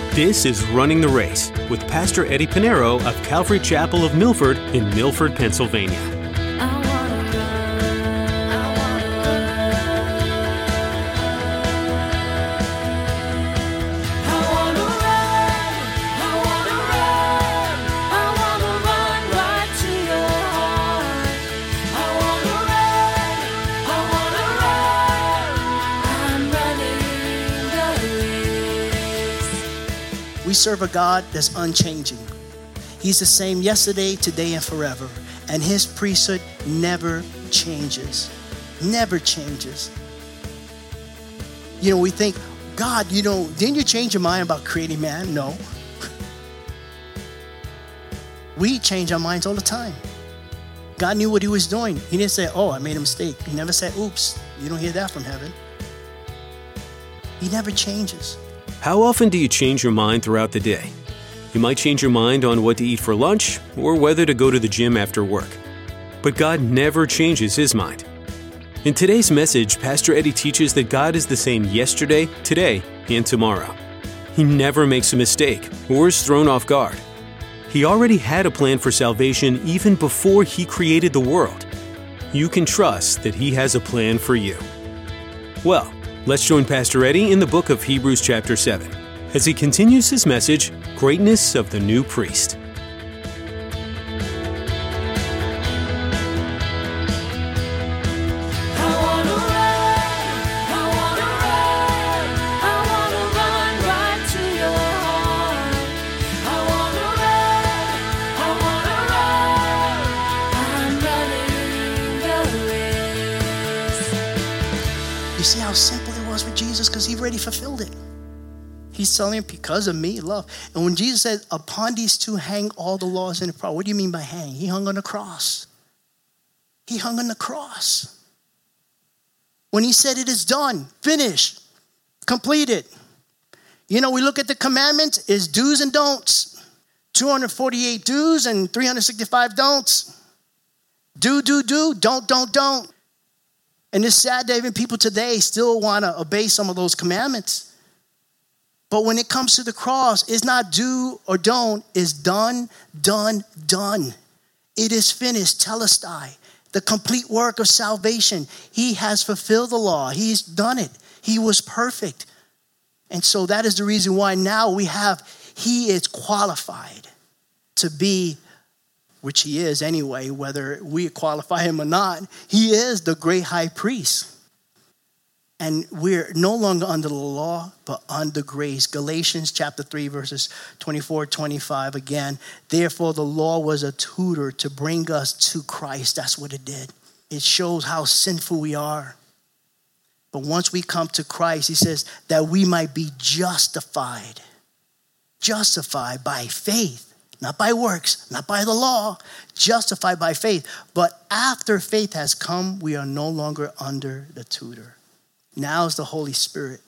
This is Running the Race with Pastor Eddie Pinero of Calvary Chapel of Milford in Milford, Pennsylvania. We serve a God that's unchanging. He's the same yesterday, today, and forever. And his priesthood never changes. Never changes. You know, we think, God, didn't you change your mind about creating man? No. We change our minds all the time. God knew what he was doing. He didn't say, oh, I made a mistake. He never said, oops. You don't hear that from heaven. He never changes. How often do you change your mind throughout the day? You might change your mind on what to eat for lunch or whether to go to the gym after work. But God never changes his mind. In today's message, Pastor Eddie teaches that God is the same yesterday, today, and tomorrow. He never makes a mistake or is thrown off guard. He already had a plan for salvation even before he created the world. You can trust that he has a plan for you. Well, let's join Pastor Eddie in the book of Hebrews chapter 7 as he continues his message, Greatness of the New Priest. You see how simple it was with Jesus because he already fulfilled it. He's telling him, because of me, love. And when Jesus said, upon these two hang all the laws and the prophets, what do you mean by hang? He hung on the cross. He hung on the cross. When he said it is done, finished, completed. You know, we look at the commandments, it's do's and don'ts. 248 do's and 365 don'ts. Do, don't. And it's sad that even people today still want to obey some of those commandments. But when it comes to the cross, it's not do or don't. It's done. It is finished, telestai, the complete work of salvation. He has fulfilled the law. He's done it. He was perfect. And so that is the reason why now he is qualified to be, which he is anyway, whether we qualify him or not, he is the great high priest. And we're no longer under the law, but under grace. Galatians chapter 3, verses 24, 25 again. Therefore, the law was a tutor to bring us to Christ. That's what it did. It shows how sinful we are. But once we come to Christ, he says that we might be justified. Justified by faith. Not by works, not by the law, justified by faith. But after faith has come, we are no longer under the tutor. Now is the Holy Spirit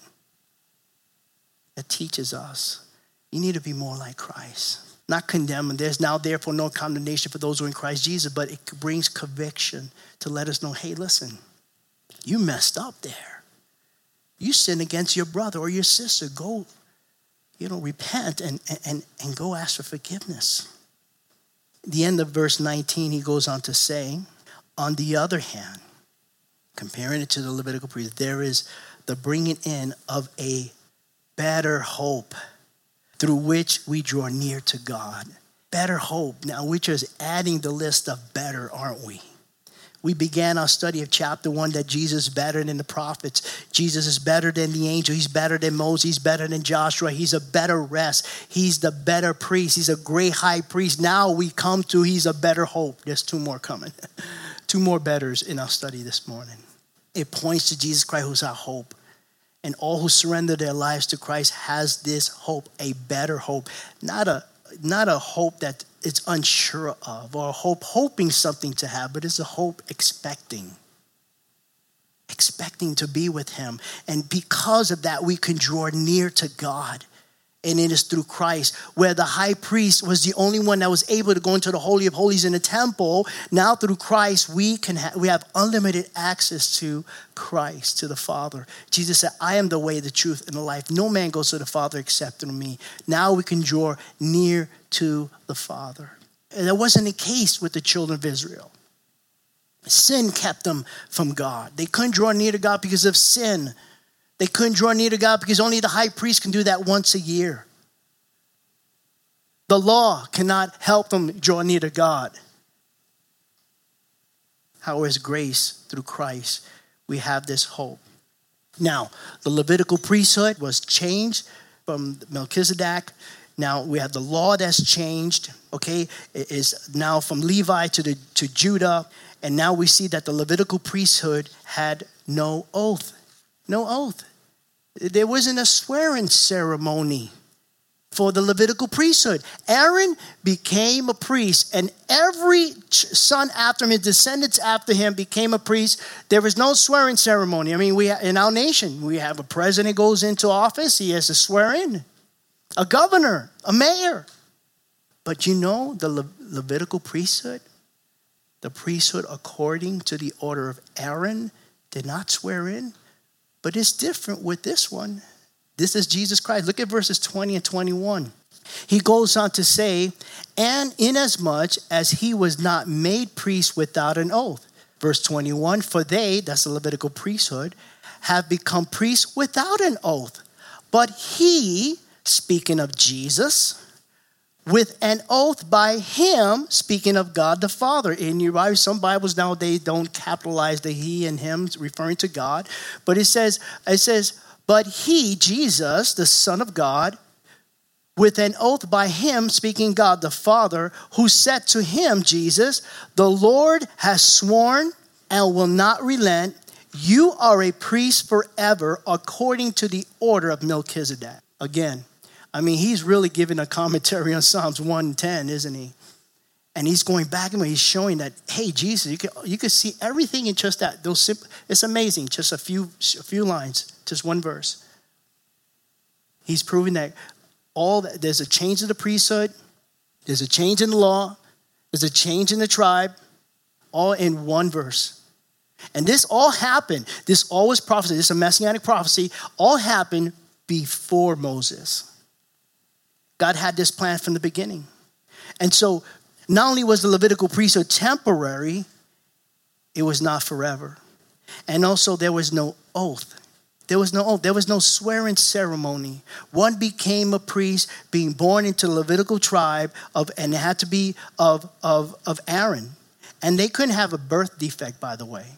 that teaches us. You need to be more like Christ. Not condemned. There's now therefore no condemnation for those who are in Christ Jesus, but it brings conviction to let us know, hey, listen, you messed up there. You sinned against your brother or your sister. Go, repent and go ask for forgiveness. At the end of verse 19, he goes on to say, on the other hand, comparing it to the Levitical priest, there is the bringing in of a better hope through which we draw near to God. Better hope. Now, we're just adding the list of better, aren't we? We began our study of chapter 1 that Jesus is better than the prophets. Jesus is better than the angel. He's better than Moses. He's better than Joshua. He's a better rest. He's the better priest. He's a great high priest. Now we come to he's a better hope. There's two more coming. Two more betters in our study this morning. It points to Jesus Christ, who's our hope. And all who surrender their lives to Christ has this hope, a better hope. Not a hope that it's unsure of, or a hope hoping something to have, but it's a hope expecting to be with him. And because of that, we can draw near to God And it is through Christ, where the high priest was the only one that was able to go into the Holy of Holies in the temple. Now through Christ, we have unlimited access to Christ, to the Father. Jesus said, I am the way, the truth, and the life. No man goes to the Father except through me. Now we can draw near to the Father. And that wasn't the case with the children of Israel. Sin kept them from God. They couldn't draw near to God because of sin. They couldn't draw near to God because only the high priest can do that once a year. The law cannot help them draw near to God. However, as grace through Christ, we have this hope. Now, the Levitical priesthood was changed from Melchizedek. Now we have the law that's changed. Okay, it is now from Levi to Judah, and now we see that the Levitical priesthood had no oath. No oath. There wasn't a swearing ceremony for the Levitical priesthood. Aaron became a priest, and every son after him, his descendants after him, became a priest. There was no swearing ceremony. I mean, in our nation, we have a president goes into office, he has to swear in. A governor, a mayor. But you know, the Levitical priesthood, the priesthood according to the order of Aaron, did not swear in. But it's different with this one. This is Jesus Christ. Look at verses 20 and 21. He goes on to say, and inasmuch as he was not made priest without an oath. Verse 21, for they, that's the Levitical priesthood, have become priests without an oath. But he, speaking of Jesus, with an oath by him, speaking of God the Father. In your Bible, some Bibles nowadays don't capitalize the he and him, referring to God. But it says, but he, Jesus, the Son of God, with an oath by him, speaking God the Father, who said to him, Jesus, the Lord has sworn and will not relent. You are a priest forever, according to the order of Melchizedek. Again, I mean, he's really giving a commentary on Psalms 110, isn't he? And he's going back and he's showing that, hey, Jesus, you can see everything in just that. It's amazing. Just a few lines, just one verse. He's proving that there's a change in the priesthood, there's a change in the law, there's a change in the tribe, all in one verse. And this all happened. This all was prophecy. This is a messianic prophecy. All happened before Moses. God had this plan from the beginning. And so not only was the Levitical priesthood temporary, it was not forever. And also there was no oath. There was no oath. There was no swearing ceremony. One became a priest being born into the Levitical tribe and it had to be of Aaron. And they couldn't have a birth defect, by the way.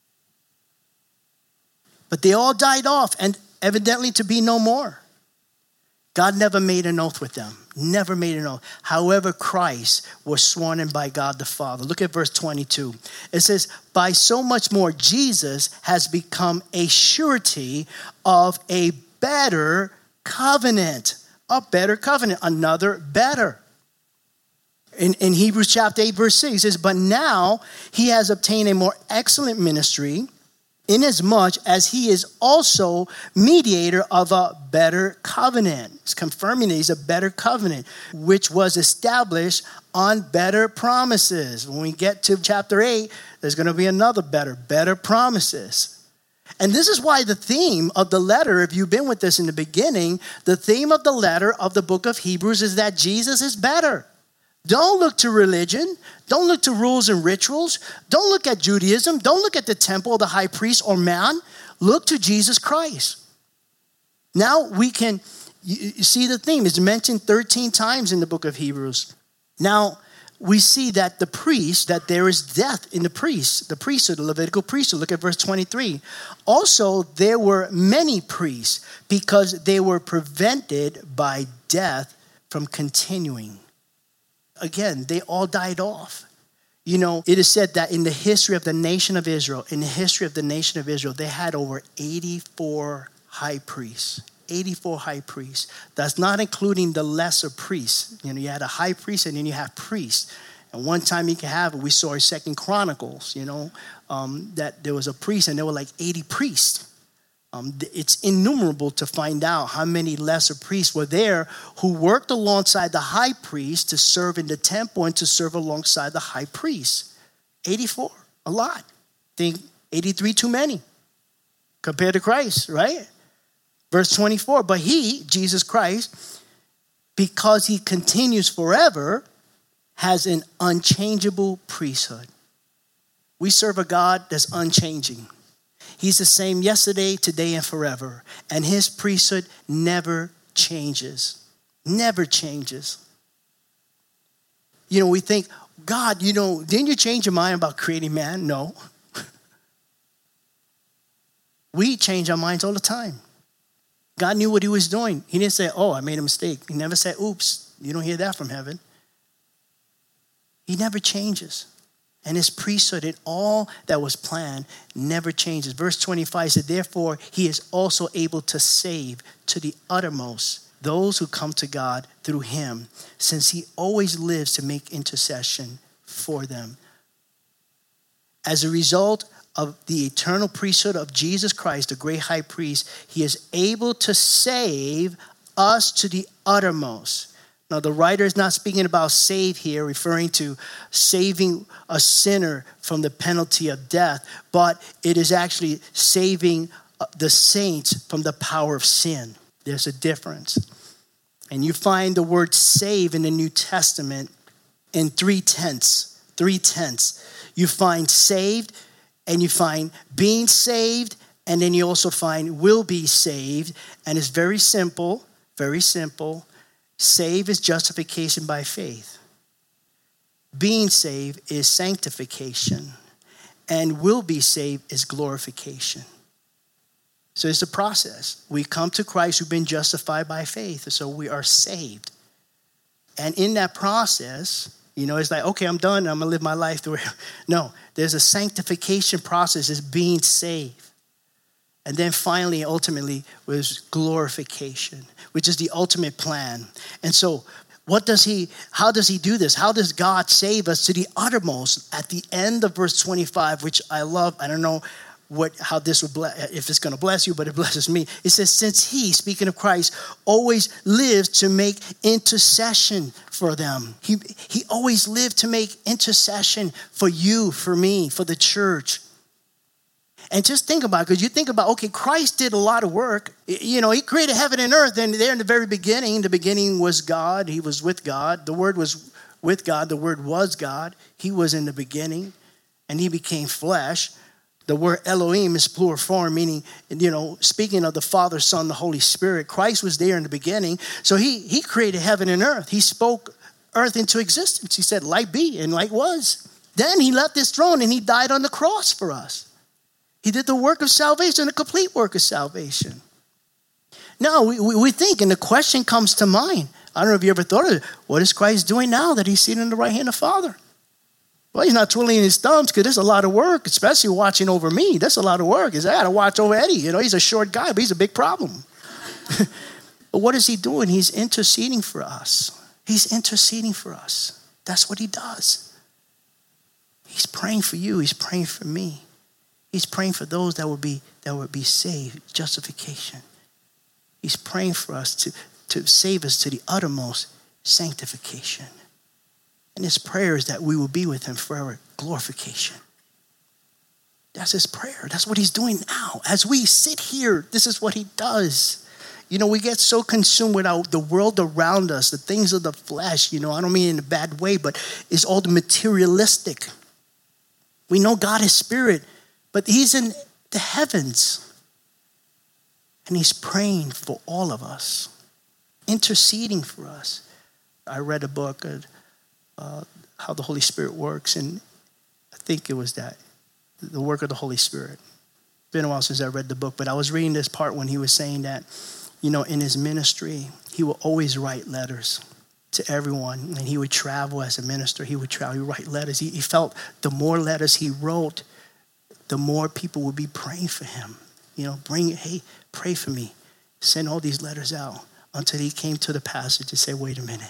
But they all died off and evidently to be no more. God never made an oath with them. Never made an oath. However, Christ was sworn in by God the Father. Look at verse 22. It says, by so much more, Jesus has become a surety of a better covenant. A better covenant. Another better. In Hebrews chapter 8, verse 6, it says, but now he has obtained a more excellent ministry, inasmuch as he is also mediator of a better covenant. It's confirming that he's a better covenant, which was established on better promises. When we get to chapter 8, there's going to be another better promises. And this is why the theme of the letter, if you've been with us in the beginning, the theme of the letter of the book of Hebrews is that Jesus is better. Don't look to religion. Don't look to rules and rituals. Don't look at Judaism. Don't look at the temple, the high priest, or man. Look to Jesus Christ. Now we can you see the theme. It's mentioned 13 times in the book of Hebrews. Now we see that that there is death in the priesthood, the Levitical priesthood. Look at verse 23. Also, there were many priests because they were prevented by death from continuing. Again, they all died off. You know, it is said that in the history of the nation of Israel, they had over 84 high priests. 84 high priests. That's not including the lesser priests. You know, you had a high priest and then you have priests. And one time you can have it, we saw in 2 Chronicles, that there was a priest and there were like 80 priests. It's innumerable to find out how many lesser priests were there who worked alongside the high priest to serve in the temple and to serve alongside the high priest. 84, a lot. Think 83 too many compared to Christ, right? Verse 24, but he, Jesus Christ, because he continues forever, has an unchangeable priesthood. We serve a God that's unchanging. He's the same yesterday, today, and forever. And his priesthood never changes. Never changes. We think, God, didn't you change your mind about creating man? No. We change our minds all the time. God knew what he was doing. He didn't say, I made a mistake. He never said, oops. You don't hear that from heaven. He never changes. And his priesthood and all that was planned never changes. Verse 25 said, therefore, he is also able to save to the uttermost those who come to God through him, since he always lives to make intercession for them. As a result of the eternal priesthood of Jesus Christ, the great high priest, he is able to save us to the uttermost. Now, the writer is not speaking about save here, referring to saving a sinner from the penalty of death, but it is actually saving the saints from the power of sin. There's a difference. And you find the word save in the New Testament in three tenses. You find saved, and you find being saved, and then you also find will be saved. And it's very simple, very simple. Save is justification by faith. Being saved is sanctification. And will be saved is glorification. So it's a process. We come to Christ, who've been justified by faith. So we are saved. And in that process, it's like, okay, I'm done. I'm going to live my life through it. No, there's a sanctification process. It's being saved. And then finally, ultimately, was glorification, which is the ultimate plan. And so how does he do this? How does God save us to the uttermost? At the end of verse 25, which I love, I don't know how this will if it's going to bless you, but it blesses me. It says, since he, speaking of Christ, always lives to make intercession for them. He always lived to make intercession for you, for me, for the church. And just think about it, because you think about, okay, Christ did a lot of work. He created heaven and earth, and there in the beginning was God. He was with God. The Word was with God. The Word was God. He was in the beginning, and he became flesh. The word Elohim is plural form, meaning, speaking of the Father, Son, the Holy Spirit. Christ was there in the beginning. So he created heaven and earth. He spoke earth into existence. He said, light be, and light was. Then he left his throne, and he died on the cross for us. He did the work of salvation, the complete work of salvation. Now, we think, and the question comes to mind. I don't know if you ever thought of it. What is Christ doing now that he's seated in the right hand of the Father? Well, he's not twiddling his thumbs, because there's a lot of work, especially watching over me. That's a lot of work. I got to watch over Eddie. He's a short guy, but he's a big problem. But what is he doing? He's interceding for us. He's interceding for us. That's what he does. He's praying for you. He's praying for me. He's praying for those that would be saved, justification. He's praying for us to save us to the uttermost, sanctification. And his prayer is that we will be with him forever, glorification. That's his prayer. That's what he's doing now. As we sit here, this is what he does. We get so consumed with the world around us, the things of the flesh. I don't mean in a bad way, but it's all the materialistic. We know God is spirit, but he's in the heavens. And he's praying for all of us, interceding for us. I read a book, How the Holy Spirit Works, and I think it was the work of the Holy Spirit. It's been a while since I read the book, but I was reading this part when he was saying that, in his ministry, he will always write letters to everyone, and he would travel as a minister. He would write letters. He felt the more letters he wrote, the more people would be praying for him. Hey, pray for me. Send all these letters out, until he came to the passage to say, wait a minute.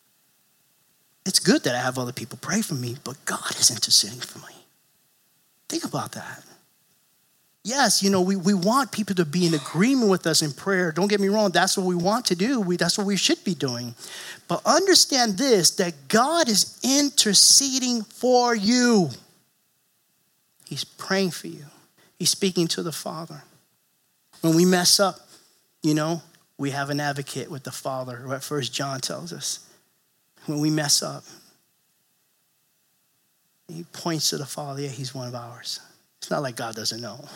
It's good that I have other people pray for me, but God is interceding for me. Think about that. Yes, we want people to be in agreement with us in prayer. Don't get me wrong. That's what we want to do. That's what we should be doing. But understand this, that God is interceding for you. He's praying for you. He's speaking to the Father. When we mess up, we have an advocate with the Father, what 1 John tells us. When we mess up, he points to the Father. Yeah, he's one of ours. It's not like God doesn't know.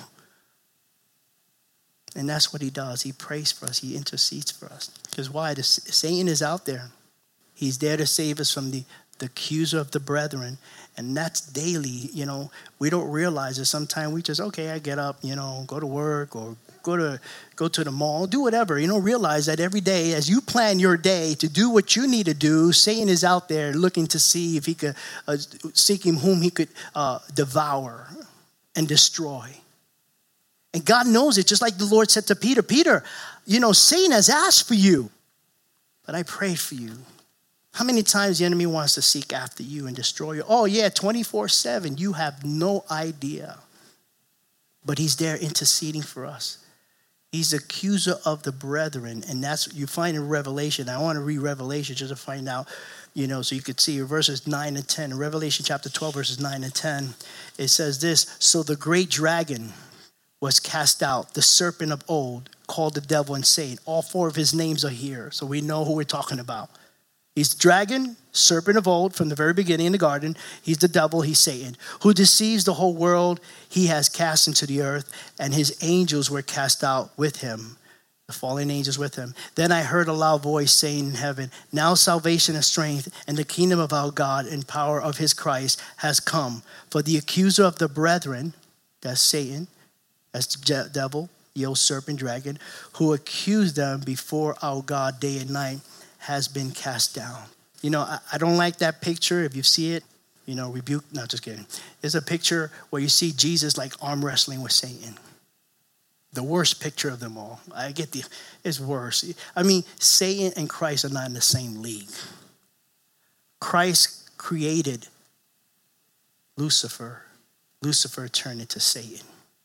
And that's what he does. He prays for us. He intercedes for us. Because why? Satan is out there. He's there to save us from the accuser of the brethren. And that's daily. We don't realize it. Sometimes we just, I get up, go to work or go to the mall, do whatever. Realize that every day as you plan your day to do what you need to do, Satan is out there looking to see if he could, seeking whom he could devour and destroy. And God knows it, just like the Lord said to Peter, Peter, Satan has asked for you, but I prayed for you. How many times the enemy wants to seek after you and destroy you? Oh yeah, 24/7. You have no idea. But he's there interceding for us. He's the accuser of the brethren. And that's, you find in Revelation. I want to read Revelation just to find out, so you could see verses 9 and 10. In Revelation chapter 12, verses 9 and 10, it says this, so the great dragon was cast out, the serpent of old, called the devil and Satan. All four of his names are here, so we know who we're talking about. He's the dragon, serpent of old, from the very beginning in the garden. He's the devil, he's Satan, who deceives the whole world. He has cast into the earth, and his angels were cast out with him, the fallen angels with him. Then I heard a loud voice saying in heaven, now salvation and strength and the kingdom of our God and power of his Christ has come. For the accuser of the brethren, that's Satan, that's the devil, the old serpent dragon, who accused them before our God day and night, has been cast down. I don't like that picture. If you see it, rebuke. No, just kidding. It's a picture where you see Jesus like arm wrestling with Satan. The worst picture of them all. It's worse. Satan and Christ are not in the same league. Christ created Lucifer. Lucifer turned into Satan.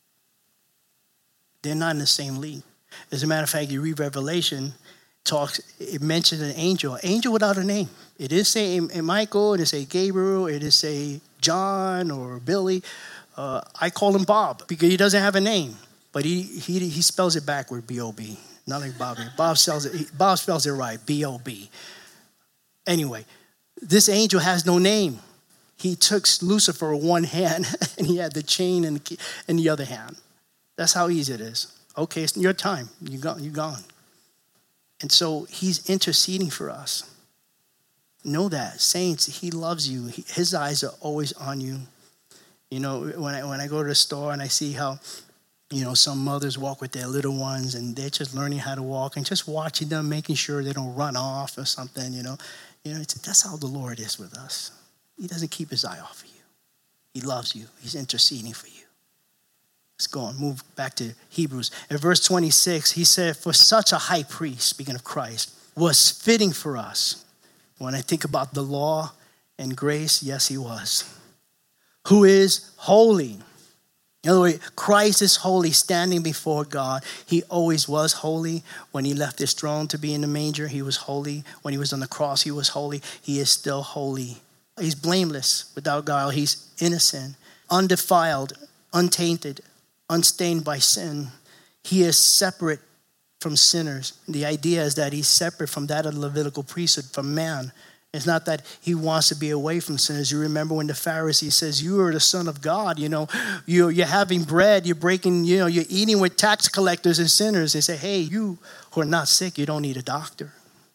They're not in the same league. As a matter of fact, you read Revelation, it mentions an angel without a name. It is say Michael, it is say Gabriel, it is say John or Billy. I call him Bob because he doesn't have a name, but he spells it backward, B-O-B, not like Bobby. Bob spells it right, B-O-B. Anyway, this angel has no name. He took Lucifer with one hand and he had the chain in the other hand. That's how easy it is. Okay, it's your time. You're gone. And so he's interceding for us. Know that. Saints, he loves you. His eyes are always on you. When I go to the store and I see how, some mothers walk with their little ones and they're just learning how to walk and just watching them, making sure they don't run off or something, that's how the Lord is with us. He doesn't keep his eye off of you. He loves you. He's interceding for you. Let's go on, move back to Hebrews. In verse 26, he said, for such a high priest, speaking of Christ, was fitting for us. When I think about the law and grace, yes, he was. Who is holy. In other words, Christ is holy, standing before God. He always was holy. When he left his throne to be in the manger, he was holy. When he was on the cross, he was holy. He is still holy. He's blameless, without guile. He's innocent, undefiled, untainted, unstained by sin. He is separate from sinners. The idea is that he's separate from that of the Levitical priesthood, from man. It's not that he wants to be away from sinners. You remember when the Pharisee says, you are the Son of God, you're having bread, you're breaking, you're eating with tax collectors and sinners. They say, hey, you who are not sick, you don't need a doctor.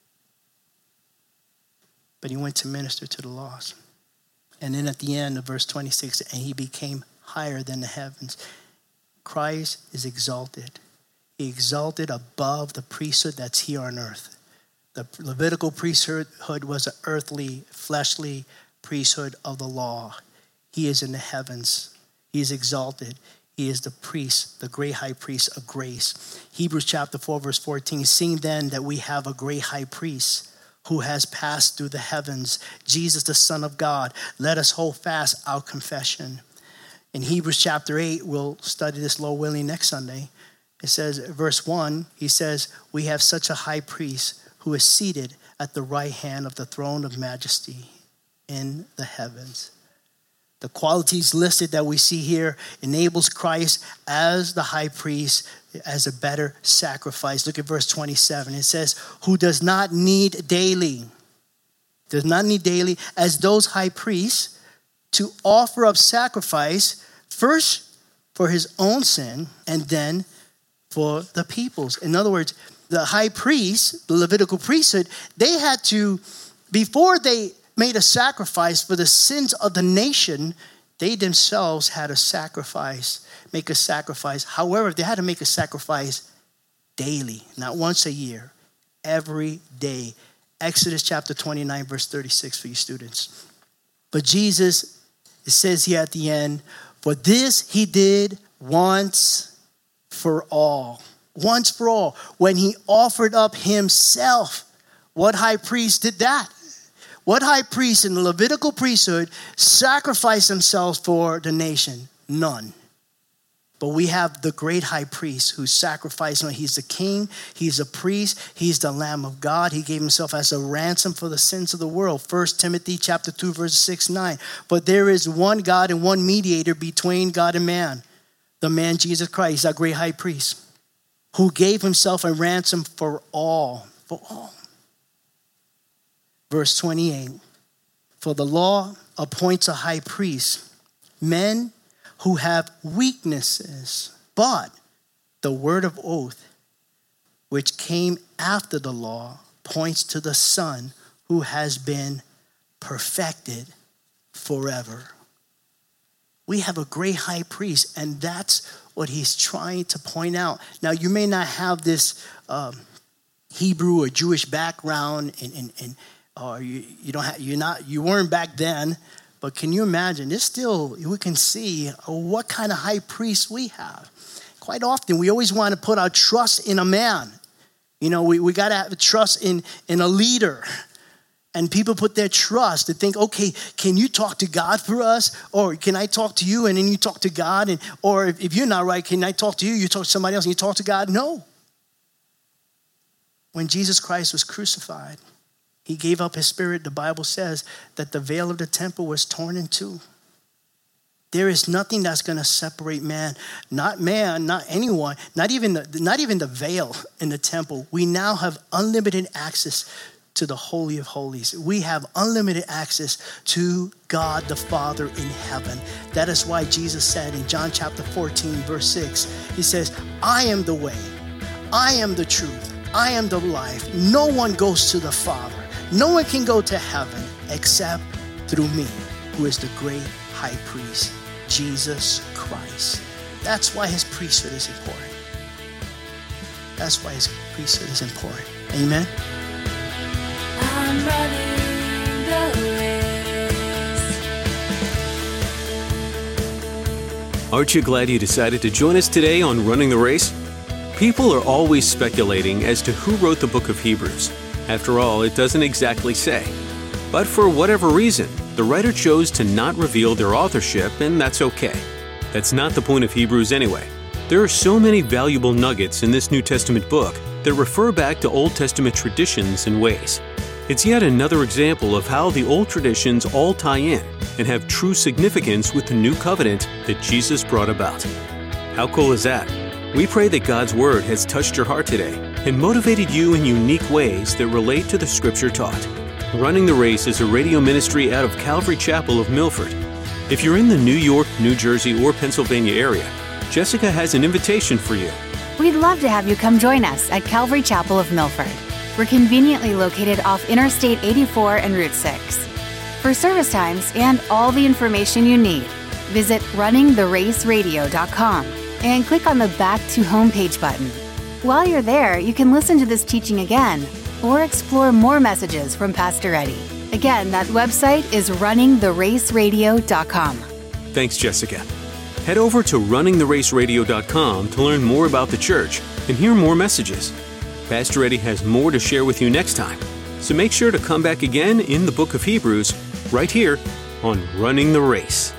But he went to minister to the lost. And then at the end of verse 26, and he became higher than the heavens. Christ is exalted. He exalted above the priesthood that's here on earth. The Levitical priesthood was an earthly, fleshly priesthood of the law. He is in the heavens. He is exalted. He is the priest, the great high priest of grace. Hebrews chapter 4, verse 14, seeing then that we have a great high priest who has passed through the heavens, Jesus, the Son of God, let us hold fast our confession. In Hebrews chapter 8, we'll study this, Lord willing, next Sunday. It says, verse 1, he says, we have such a high priest who is seated at the right hand of the throne of majesty in the heavens. The qualities listed that we see here enables Christ as the high priest as a better sacrifice. Look at verse 27. It says, who does not need daily, as those high priests, to offer up sacrifice first for his own sin and then for the people's. In other words, the high priest, the Levitical priesthood, they had to, before they made a sacrifice for the sins of the nation, they themselves had to make a sacrifice. However, they had to make a sacrifice daily, not once a year, every day. Exodus chapter 29, verse 36 for you students. But Jesus, it says here at the end, for this he did once for all. Once for all. When he offered up himself. What high priest did that? What high priest in the Levitical priesthood sacrificed themselves for the nation? None. But we have the great high priest who sacrificed. He's the king. He's a priest. He's the Lamb of God. He gave himself as a ransom for the sins of the world. 1 Timothy chapter 2, verse 6-9. But there is one God and one mediator between God and man. The man Jesus Christ, our great high priest, who gave himself a ransom for all. For all. Verse 28. For the law appoints a high priest, men who have weaknesses, but the word of oath, which came after the law, points to the Son who has been perfected forever. We have a great high priest, and that's what he's trying to point out. Now, you may not have this Hebrew or Jewish background, or you weren't back then. But can you imagine? We can see what kind of high priest we have. Quite often, we always want to put our trust in a man. You know, we got to have trust in a leader. And people put their trust to think, okay, can you talk to God for us? Or can I talk to you and then you talk to God? Or if you're not right, can I talk to you? You talk to somebody else and you talk to God? No. When Jesus Christ was crucified, he gave up his spirit. The Bible says that the veil of the temple was torn in two. There is nothing that's going to separate man, not anyone, not even the veil in the temple. We now have unlimited access to the Holy of Holies. We have unlimited access to God the Father in heaven. That is why Jesus said in John chapter 14, verse 6, he says, I am the way, I am the truth, I am the life. No one goes to the Father. No one can go to heaven except through me, who is the great high priest, Jesus Christ. That's why his priesthood is important. That's why his priesthood is important. Amen. I'm running the race. Aren't you glad you decided to join us today on Running the Race? People are always speculating as to who wrote the book of Hebrews. After all, it doesn't exactly say. But for whatever reason, the writer chose to not reveal their authorship, and that's okay. That's not the point of Hebrews anyway. There are so many valuable nuggets in this New Testament book that refer back to Old Testament traditions and ways. It's yet another example of how the old traditions all tie in and have true significance with the new covenant that Jesus brought about. How cool is that? We pray that God's Word has touched your heart today and motivated you in unique ways that relate to the Scripture taught. Running the Race is a radio ministry out of Calvary Chapel of Milford. If you're in the New York, New Jersey, or Pennsylvania area, Jessica has an invitation for you. We'd love to have you come join us at Calvary Chapel of Milford. We're conveniently located off Interstate 84 and Route 6. For service times and all the information you need, visit runningtheraceradio.com and click on the Back to Homepage button. While you're there, you can listen to this teaching again or explore more messages from Pastor Eddie. Again, that website is runningtheraceradio.com. Thanks, Jessica. Head over to runningtheraceradio.com to learn more about the church and hear more messages. Pastor Eddie has more to share with you next time, so make sure to come back again in the book of Hebrews, right here on Running the Race.